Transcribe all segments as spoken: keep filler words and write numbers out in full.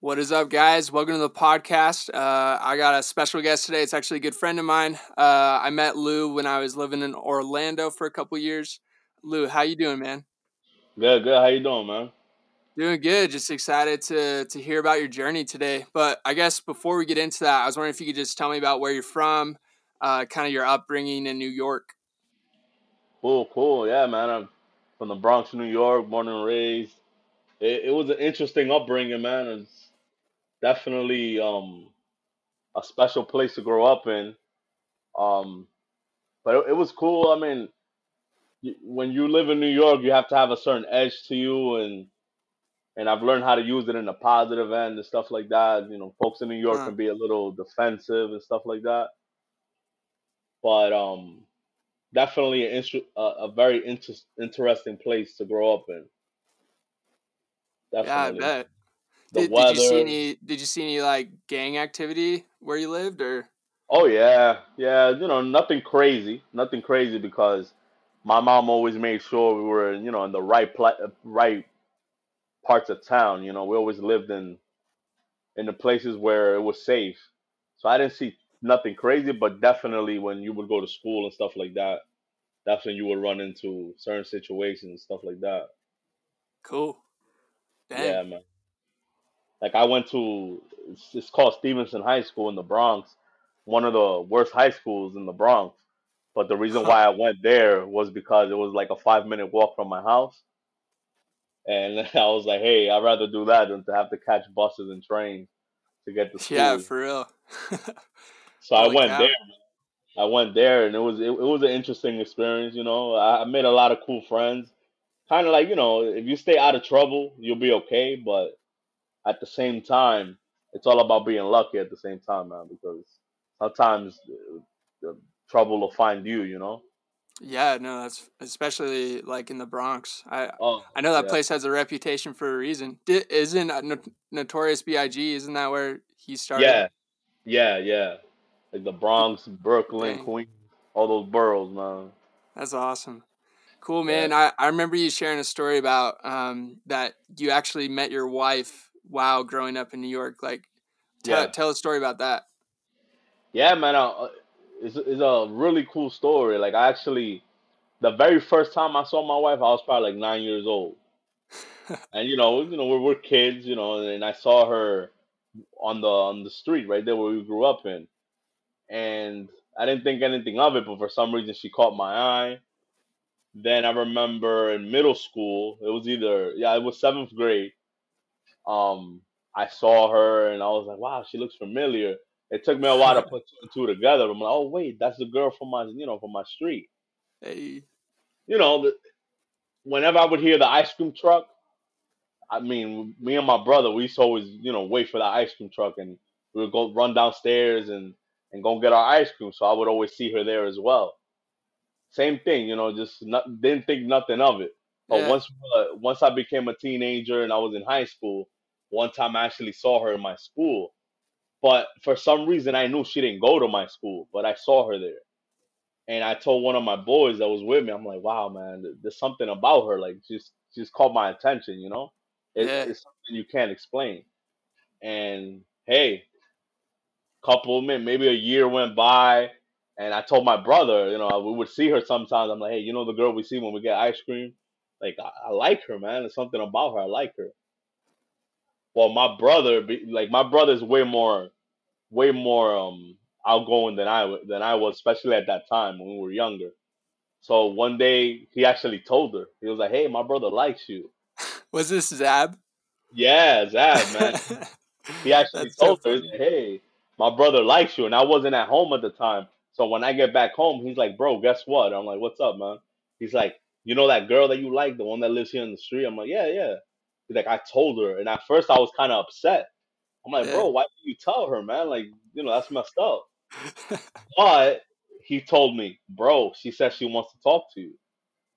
What is up, guys? Welcome to the podcast. Uh, I got a special guest today. It's actually a good friend of mine. Uh, I met Lou when I was living in Orlando for a couple years. Lou, how you doing, man? Good, good. How you doing, man? Doing good. Just excited to to hear about your journey today. But I guess before we get into that, I was wondering if you could just tell me about where you're from, uh, kind of your upbringing in New York. Cool, cool. Yeah, man. I'm from the Bronx, New York, born and raised. It, it was an interesting upbringing, man. It's definitely um a special place to grow up in. Um, but it, it was cool. I mean, y- when you live in New York, you have to have a certain edge to you, and and I've learned how to use it in a positive end and stuff like that. You know, folks in New York Huh. can be a little defensive and stuff like that. But um, definitely an inter- a, a very inter- interesting place to grow up in. Yeah, I Definitely. bet. The Did Did you see weather. any Did you see any like gang activity where you lived, or? Oh yeah, yeah. You know, nothing crazy, nothing crazy because my mom always made sure we were, you know, in the right pla- right parts of town. You know, we always lived in in the places where it was safe. So I didn't see nothing crazy, but definitely when you would go to school and stuff like that, definitely you would run into certain situations and stuff like that. Cool. Yeah, Dang. man. Like I went to it's, it's called Stevenson High School in the Bronx, one of the worst high schools in the Bronx. But the reason Huh. why I went there was because it was like a five minute walk from my house, and I was like, hey, I'd rather do that than to have to catch buses and trains to get to Yeah, school. for real. So I Holy went there. cow. I went there, and it was it, it was an interesting experience. You know, I, I made a lot of cool friends. Kind of like, you know, if you stay out of trouble, you'll be okay. But at the same time, it's all about being lucky at the same time, man. Because sometimes the, the trouble will find you. You know. Yeah, no, that's especially like in the Bronx. I Oh I know that yeah, place has a reputation for a reason. Di- isn't uh, No- Notorious B I G? Isn't that where he started? yeah, yeah, yeah. Like the Bronx, Brooklyn, Dang, Queens, all those boroughs, man. that's awesome. Cool, Yeah, man. I, I remember you sharing a story about um that you actually met your wife while growing up in New York. Like, tell yeah, tell a story about that. yeah, man. Uh, it's it's a really cool story. Like I actually, the very first time I saw my wife, I was probably like nine years old, and you know, you know, we're, we're kids, you know, and I saw her on the on the street right there where we grew up in, and I didn't think anything of it, but for some reason she caught my eye. Then I remember in middle school, it was either yeah, it was seventh grade. Um, I saw her and I was like, wow, she looks familiar. It took me a while to put two and two together. I'm like, oh wait, that's the girl from my you know from my street. Hey, You know, the, whenever I would hear the ice cream truck, I mean, me and my brother, we used to always you know wait for the ice cream truck, and we would go run downstairs and and go get our ice cream. So I would always see her there as well. Same thing, you know, just not, didn't think nothing of it. But yeah, once uh, once I became a teenager and I was in high school, one time I actually saw her in my school. But for some reason, I knew she didn't go to my school, but I saw her there. And I told one of my boys that was with me, I'm like, wow, man, th- there's something about her. Like, just just caught my attention, you know? It, yeah. it's something you can't explain. And hey, couple of min- maybe a year went by, and I told my brother, you know, we would see her sometimes. I'm like, hey, you know the girl we see when we get ice cream? Like, I, I like her, man. There's something about her. I like her. Well, my brother, be- like, my brother's way more way more um outgoing than I than I was, especially at that time when we were younger. So one day he actually told her. He was like, "Hey, my brother likes you." Was this Zab? Yeah, Zab, man. He actually That's so told her, he's funny. like, "Hey, my brother likes you," and I wasn't at home at the time. So when I get back home, he's like, "Bro, guess what?" I'm like, "What's up, man?" He's like, "You know that girl that you like, the one that lives here in the street?" I'm like, "Yeah, yeah." He's like, "I told her," and at first I was kind of upset. I'm like, Yeah. "Bro, why did you tell her, man? Like, you know, that's messed up." But he told me, bro, she said she wants to talk to you.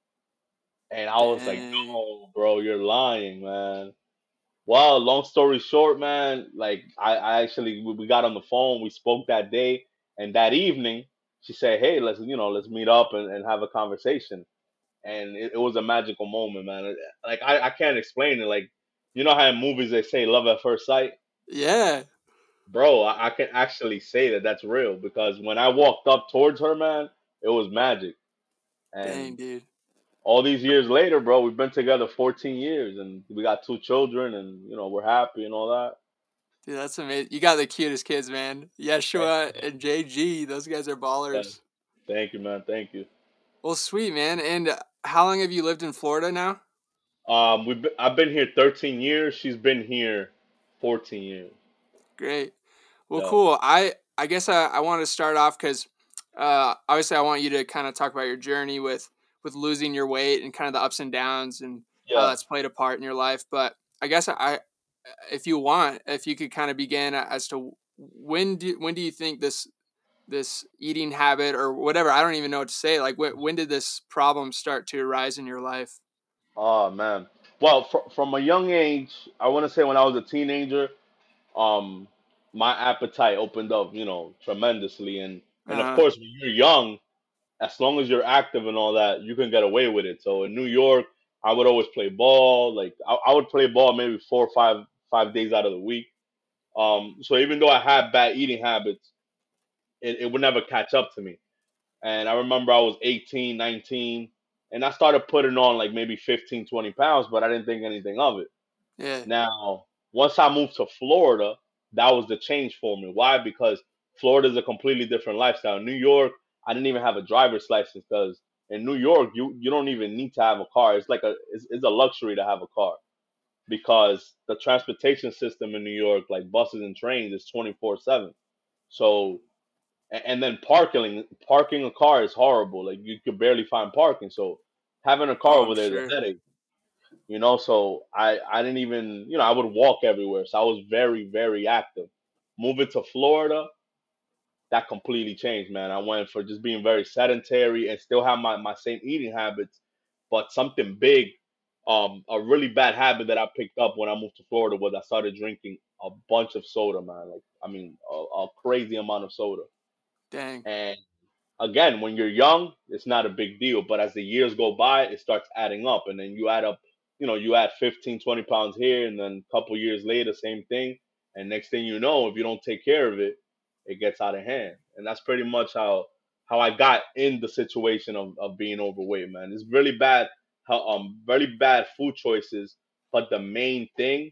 And I was like, Dang. no, bro, you're lying, man. Well, long story short, man, like I, I actually we, we got on the phone, we spoke that day, and that evening she said, hey, let's you know, let's meet up and, and have a conversation. And it, it was a magical moment, man. Like I, I can't explain it. Like you know how in movies they say love at first sight? Yeah. Bro, I, I can actually say that that's real because when I walked up towards her, man, it was magic. Dang, And dude. all these years later, bro, we've been together fourteen years and we got two children and, you know, we're happy and all that. Dude, that's amazing. You got the cutest kids, man. Thank Yeshua you. and J G, those guys are Yeah. ballers. Thank you, man. Thank you. Well, sweet, man. And uh, how long have you lived in Florida now? Um, we've been, I've been here thirteen years. She's been here fourteen years. Great. Well, Yeah. cool. I I guess I, I want to start off because uh, obviously I want you to kind of talk about your journey with with losing your weight and kind of the ups and downs and how Yeah. that's played a part in your life. But I guess I, if you want, if you could kind of begin as to when do when do you think this this eating habit or whatever, I don't even know what to say. Like when when did this problem start to arise in your life? Oh man. Well, fr- from a young age, I want to say when I was a teenager, um, my appetite opened up, you know, tremendously, and and of Uh, course, when you're young, as long as you're active and all that, you can get away with it. So in New York, I would always play ball. Like I, I would play ball maybe four or five five days out of the week. Um, so even though I had bad eating habits, it, it would never catch up to me. And I remember I was eighteen, nineteen, and I started putting on like maybe fifteen, twenty pounds, but I didn't think anything of it. yeah, Now, once I moved to Florida, that was the change for me. Why? Because Florida is a completely different lifestyle. New York, I didn't even have a driver's license because in New York, you you don't even need to have a car. It's like a it's, it's a luxury to have a car because the transportation system in New York, like buses and trains, is twenty four seven. So a- and then parking parking a car is horrible. Like you could barely find parking. So having a car oh, over I'm there is a sure. headache. You know, so I I didn't even, you know, I would walk everywhere. So I was very very active. Moving to Florida, that completely changed, man. I went for just being very sedentary and still have my my same eating habits, but something big, um, a really bad habit that I picked up when I moved to Florida was I started drinking a bunch of soda, man. Like I mean, a, a crazy amount of soda. Dang. And again, when you're young, it's not a big deal. But as the years go by, it starts adding up. And then you add up, you know, you add fifteen, twenty pounds here. And then a couple years later, same thing. And next thing you know, if you don't take care of it, it gets out of hand. And that's pretty much how how I got in the situation of, of being overweight, man. It's really bad, how um very bad food choices. But the main thing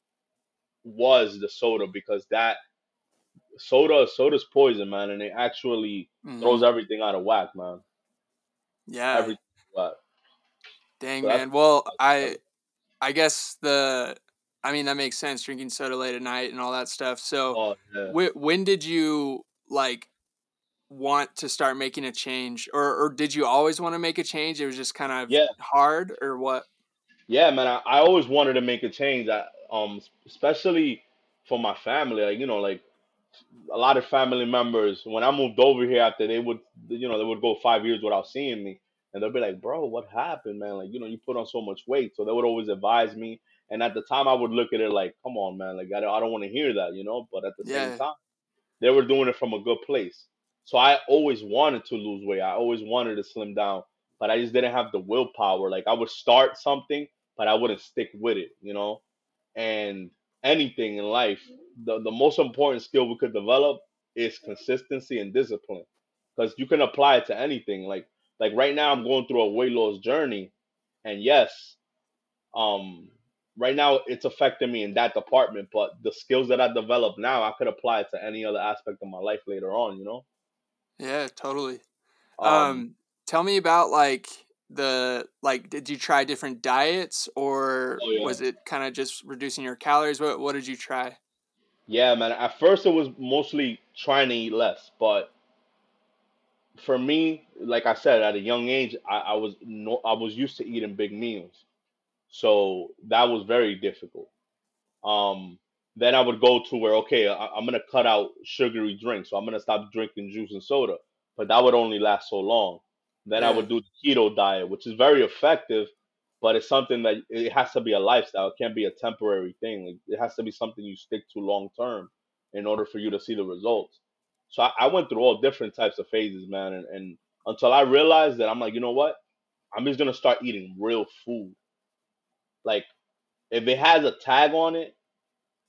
was the soda because that soda soda's poison, man, and it actually Hmm. throws everything out of whack, man. Yeah. Everything out of whack. Dang, So that's man. Well, I I guess the I mean that makes sense drinking soda late at night and all that stuff. So, oh yeah. wh- when did you like want to start making a change, or or did you always want to make a change? It was just kind of Yeah, hard, or what? yeah, man. I, I always wanted to make a change. I, um, especially for my family. Like you know, like a lot of family members. When I moved over here, after they would, you know, they would go five years without seeing me, and they'll be like, "Bro, what happened, man? Like, you know, you put on so much weight." So they would always advise me. And at the time, I would look at it like, "Come on, man. Like, I don't, I don't want to hear that, you know." But at the same Yeah. time, they were doing it from a good place. So I always wanted to lose weight. I always wanted to slim down, but I just didn't have the willpower. Like I would start something, but I wouldn't stick with it, you know? And anything in life, the, the most important skill we could develop is consistency and discipline. Because you can apply it to anything. Like like right now I'm going through a weight loss journey. And yes, um right now it's affecting me in that department, but the skills that I develop now I could apply it to any other aspect of my life later on, you know. Yeah, totally. um Um, Tell me about like the like did you try different diets, or oh yeah. was it kind of just reducing your calories? What what did you try? Yeah, man, at first it was mostly trying to eat less, but for me, like I said, at a young age i, I was no, I was used to eating big meals, so that was very difficult. Um, then I would go to where okay, I, I'm gonna cut out sugary drinks, so I'm gonna stop drinking juice and soda, but that would only last so long. Then I Yeah. would do the keto diet, which is very effective, but it's something that it has to be a lifestyle. It can't be a temporary thing. Like it has to be something you stick to long term in order for you to see the results. So I, I went through all different types of phases, man, and, and until I realized that I'm like, you know what? I'm just gonna start eating real food. Like if it has a tag on it,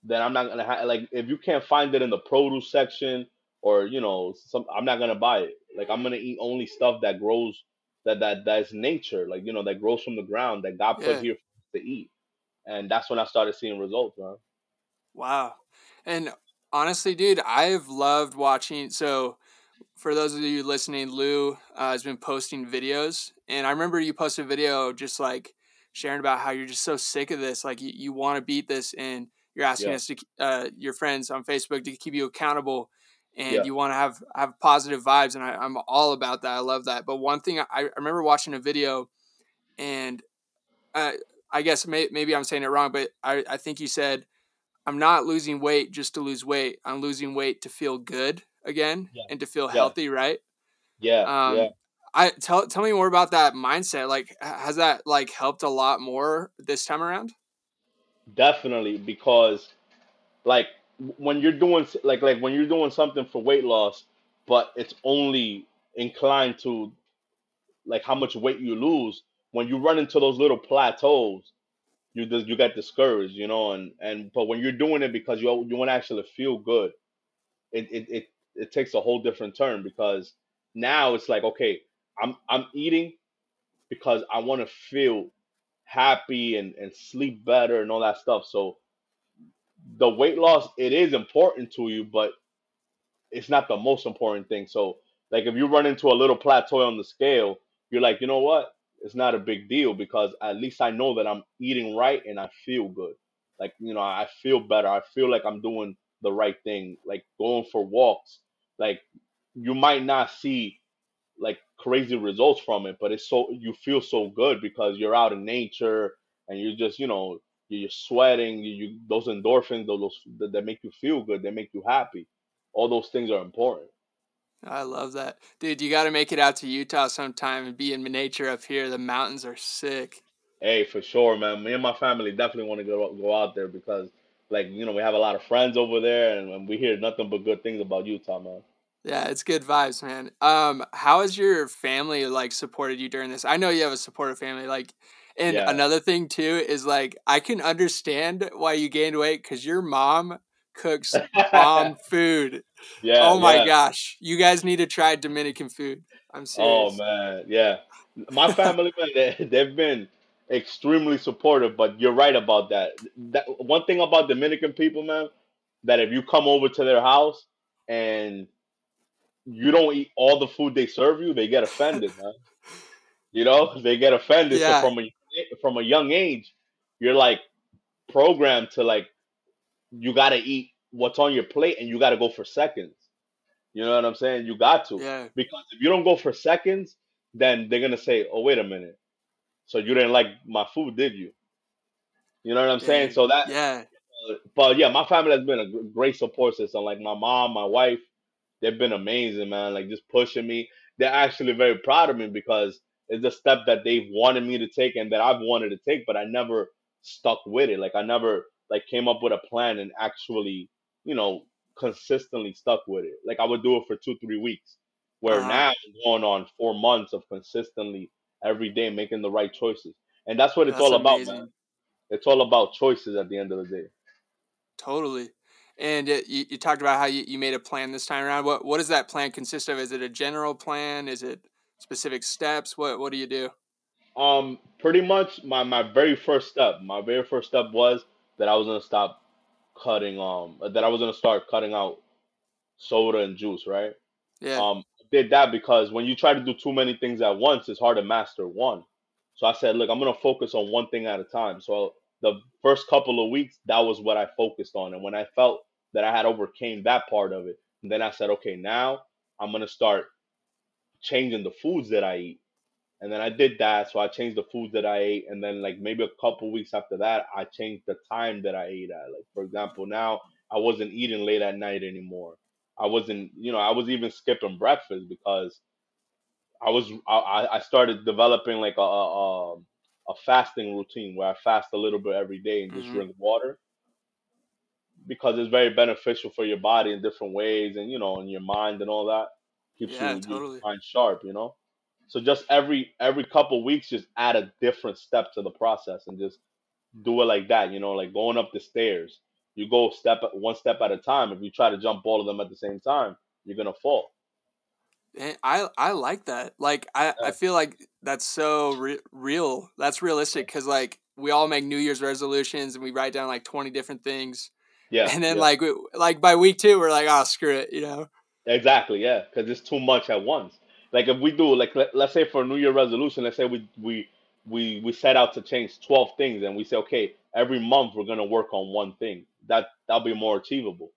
then I'm not gonna have like if you can't find it in the produce section or you know some I'm not gonna buy it. Like I'm gonna eat only stuff that grows that that that's nature, like you know that grows from the ground that God put Yeah. here for us to eat. And that's when I started seeing results, man. Wow. And honestly, dude, I've loved watching. So for those of you listening, Lou uh, has been posting videos, and I remember you posted a video just like sharing about how you're just so sick of this, like you, you want to beat this, and you're asking Yeah, us to uh, your friends on Facebook to keep you accountable, and yeah, you want to have have positive vibes, and I, I'm all about that. I love that. But one thing I, I remember watching a video, and uh, I guess may, maybe I'm saying it wrong, but I, I think you said I'm not losing weight just to lose weight. I'm losing weight to feel good again yeah, and to feel yeah, healthy, right? yeah, yeah. Um, I tell tell me more about that mindset. Like, has that like helped a lot more this time around? Definitely, because like when you're doing s- like like when you're doing something for weight loss, but it's only inclined to like how much weight you lose. When you run into those little plateaus, you just you get discouraged, you know. And and but when you're doing it because you you want to actually feel good, it it it it takes a whole different turn because now it's like okay, I'm I'm eating because I want to feel happy and and sleep better and all that stuff. So the weight loss it is important to you, but it's not the most important thing. So like if you run into a little plateau on the scale, you're like, you know what? It's not a big deal because at least I know that I'm eating right and I feel good. Like, you know, I feel better. I feel like I'm doing the right thing. Like going for walks. Like you might not see like crazy results from it, but it's so you feel so good because you're out in nature and you're just, you know, you're sweating, you, you those endorphins, those that that make you feel good, they make you happy. All those things are important. I love that, dude. You got to make it out to Utah sometime and be in nature up here. The mountains are sick. Hey, for sure, man. Me and my family definitely want to go go out there because, like, you know, we have a lot of friends over there, and, and we hear nothing but good things about Utah, man. Yeah, it's good vibes, man. Um, how has your family like supported you during this? I know you have a supportive family. Like, and Yeah, another thing too is like I can understand why you gained weight because your mom cooks bomb food. yeah, Oh my yeah. gosh, you guys need to try Dominican food. I'm Oh serious. man, yeah. My family, man, they, they've been extremely supportive. But you're right about that. That one thing about Dominican people, man, that if you come over to their house and you don't eat all the food they serve you, they get offended, man. You know, they get offended. So Yeah, from a from a young age, you're like programmed to like you gotta eat what's on your plate and you gotta go for seconds. You know what I'm saying? You got to yeah, because if you don't go for seconds, then they're gonna say, "Oh, wait a minute. So you didn't like my food, did you?" You know what I'm saying? dang, So that, yeah, but yeah, my family has been a gr- great support system. Like my mom, my wife, they've been amazing, man. Like just pushing me. They're actually very proud of me because it's a step that they've wanted me to take and that I've wanted to take, but I never stuck with it. Like I never like came up with a plan and actually, you know, consistently stuck with it. Like I would do it for two, three weeks. uh Where huh. now I'm going on four months of consistently every day making the right choices. And that's what it's That's all about, man. amazing. It's all about choices at the end of the day. Totally. And it, you, you talked about how you, you made a plan this time around. What what does that plan consist of? Is it a general plan? Is it specific steps? What what do you do? Um, pretty much my my very first step, my very first step was that I was gonna stop cutting um that I was gonna start cutting out soda and juice, right? Yeah. Um, did that because when you try to do too many things at once, it's hard to master one. So I said, look, I'm gonna focus on one thing at a time. So the first couple of weeks, that was what I focused on, and when I felt that I had overcame that part of it, then I said, okay, now I'm gonna start changing the foods that I eat. And then I did that. So I changed the foods that I ate. And then, like, maybe a couple weeks after that, I changed the time that I ate at. Like, for example, now I wasn't eating late at night anymore. I wasn't, you know, I was even skipping breakfast because I was, I, I I started developing like a, a, a a fasting routine where I fast a little bit every day and just Mm-hmm. drink water because it's very beneficial for your body in different ways and, you know, and your mind and all that. Keeps Yeah. you, your Totally. mind sharp, you know? So just every every couple weeks, just add a different step to the process and just do it like that. You know, like going up the stairs. You go step one step at a time. If you try to jump all of them at the same time, you're gonna fall. And I I like that. Like I, I Yeah, feel like that's so re- real. That's realistic because like we all make New Year's resolutions and we write down like twenty different things, yeah, and then yeah. like we, like by week two we're like, oh, screw it, you know. Exactly, yeah, because it's too much at once. Like if we do, like let, let's say for a New Year resolution, let's say we we we we set out to change twelve things, and we say, okay, every month we're gonna work on one thing. That that'll be more achievable,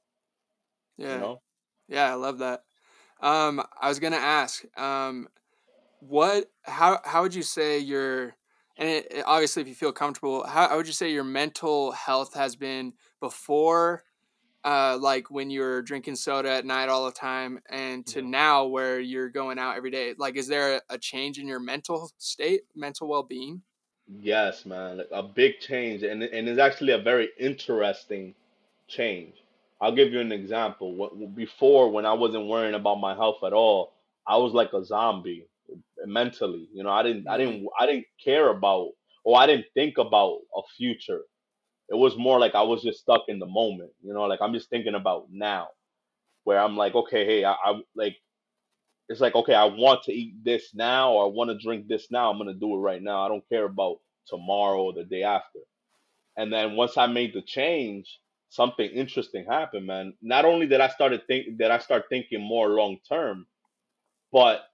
you Yeah, know? yeah, I love that. Um, I was gonna ask, um, what how how would you say your and it, it- obviously if you feel comfortable, how, how would you say your mental health has been before? Uh, like when you're drinking soda at night all the time and to Yeah. now where you're going out every day, like is there a change in your mental state, mental well-being? Yes, man, like, a big change, and and it's actually a very interesting change. I'll give you an example. Wh- Before, when I wasn't worrying about my health at all, I was like a zombie mentally. You know, I didn't, I Mm. didn't, I didn't care about, or I didn't think about a future. It was more like I was just stuck in the moment. You know, like I'm just thinking about now, where I'm like, okay, hey, I, I like, it's like, okay, I want to eat this now, or I want to drink this now. I'm gonna do it right now. I don't care about tomorrow or the day after. And then once I made the change, something interesting happened, man. Not only did I started think that I start thinking more long term, but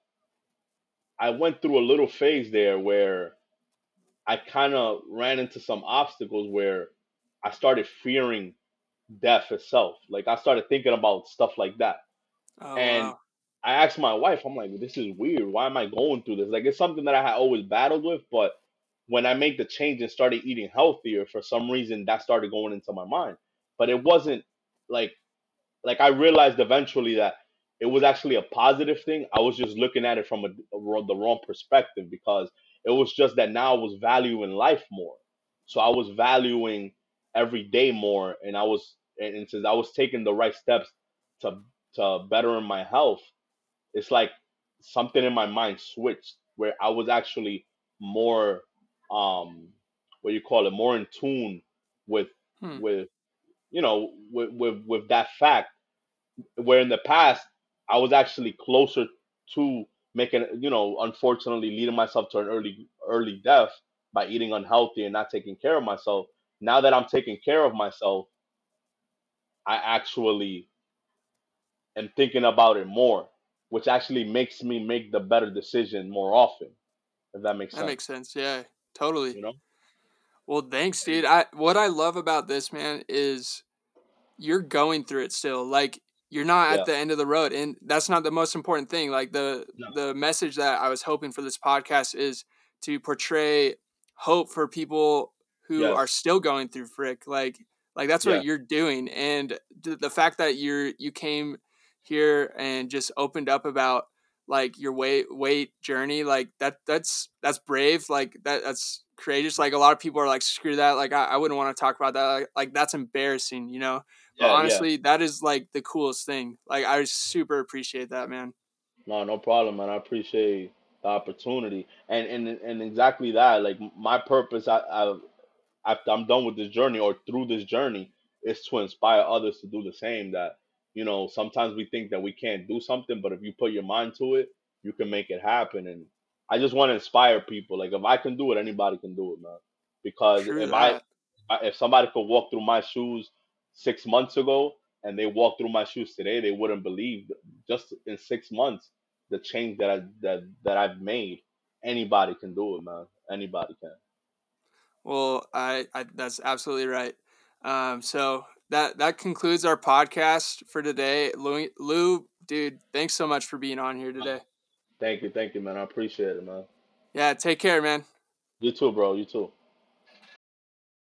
I went through a little phase there where I kind of ran into some obstacles where I started fearing death itself. Like I started thinking about stuff like that. Oh And wow. I asked my wife, I'm like, this is weird. Why am I going through this? Like it's something that I had always battled with, but when I made the change and started eating healthier, for some reason that started going into my mind. But it wasn't like like I realized eventually that it was actually a positive thing. I was just looking at it from a, a wrong- the wrong perspective because it was just that now I was valuing life more. So I was valuing every day more, and I was and, and since I was taking the right steps to to bettering my health, it's like something in my mind switched where I was actually more um what you call it, more in tune with Hmm. with you know with with, with that fact, where in the past I was actually closer to making, you know, unfortunately leading myself to an early early death by eating unhealthy and not taking care of myself. Now that I'm taking care of myself, I actually am thinking about it more, which actually makes me make the better decision more often, if that makes That sense. makes sense. Yeah, totally. You know? Well, thanks, dude. I what I love about this, man, is you're going through it still. Like you're not at Yeah. the end of the road, and that's not the most important thing. Like the No. the message that I was hoping for this podcast is to portray hope for people who are Yes. still going through frick. Like like that's what Yeah. you're doing, and the, the fact that you're you came here and just opened up about like your weight weight journey, like that that's that's brave. Like that that's courageous. Like a lot of people are like, screw that. Like I, I wouldn't want to talk about that. Like, like that's embarrassing, you know? But Yeah. Yeah. honestly, that is like the coolest thing. Like I super appreciate that, man. No, no problem, man. I appreciate the opportunity, and and and exactly that. Like my purpose, I, I after I'm done with this journey or through this journey is to inspire others to do the same. That, you know, sometimes we think that we can't do something, but if you put your mind to it, you can make it happen. And I just want to inspire people. Like if I can do it, anybody can do it, man. Because True if I that. I- if somebody could walk through my shoes six months ago and they walk through my shoes today, they wouldn't believe that just in six months the change that I that that I've made. Anybody can do it, man. Anybody can. Well, I, I that's absolutely right. Um, so that that concludes our podcast for today. Lou, Lou, dude, thanks so much for being on here today. Thank you, thank you, man. I appreciate it, man. Yeah, take care, man. You too, bro. You too.